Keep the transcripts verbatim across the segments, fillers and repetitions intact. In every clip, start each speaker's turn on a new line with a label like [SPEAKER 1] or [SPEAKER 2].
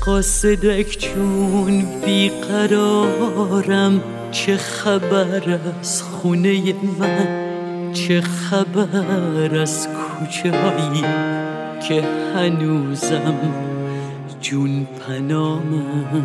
[SPEAKER 1] قاصدک چون بیقرارم، چه خبر از خونه من، چه خبر از کوچه هایی که هنوزم جون پنامم.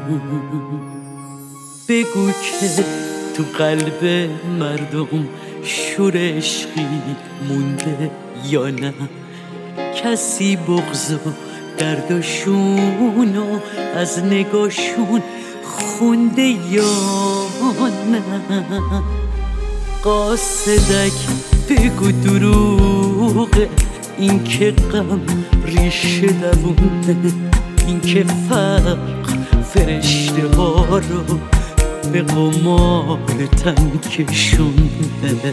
[SPEAKER 1] بگو که تو قلب مردم شور عشقی مونده یا نه، کسی بغض و دردشونو از نگاشون خونده یا نه. قاصدک بگو دروغه این که غم ریشه دوونه، این که فقر فرشته ها رو به قمار تن کشونده.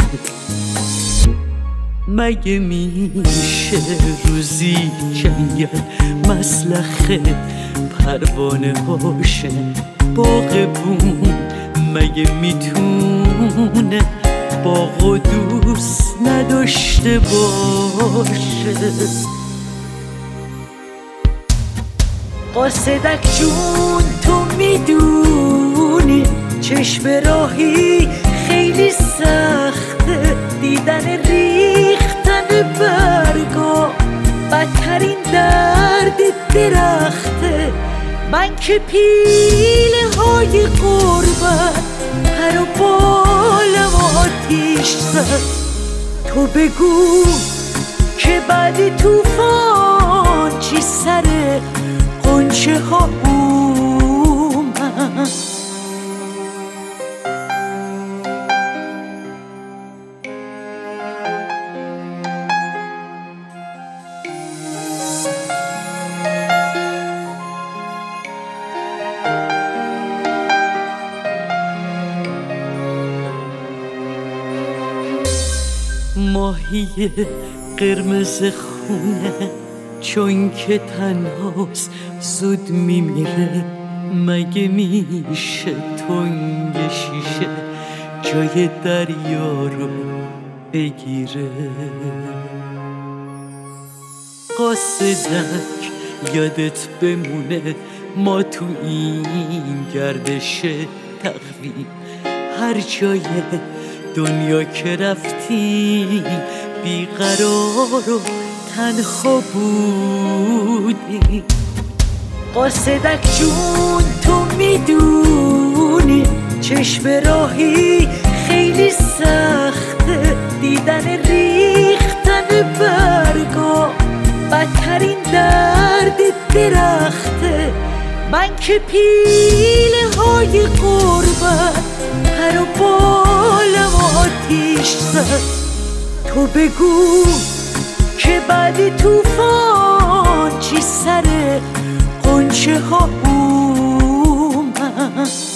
[SPEAKER 1] مگه میشه روزی جنگل مسلخه پروانه هاشه باغبون؟ مگه میتونه باغ و دوست نداشته باشه؟ قاصدک جون تو میدونی چشم راهی خیلی سخته، دیدن ریختن برگا بدترین درد درخته. من که پیله های قربت پر و بالم آتیش زد، تو بگو که بعد توفان چی سر غنچه ها اومد. ماهی قرمز خونه چون که تنهاست زود میمیره. مگه میشه تنگ شیشه جای دریا رو بگیره؟ قاصدک یادت بمونه ما تو این گردش تقویم هر جای دنیا که رفتیم بیقرار و تنها بودیم. قاصدک جون تو میدونی چشم راهی خیلی سخته، دیدن ریختن برگا بدترین درد درخته. من که پیله های قربت پر و بالم آتیش زد، تو بگو که بعد توفان چی سر غنچه ها اومد.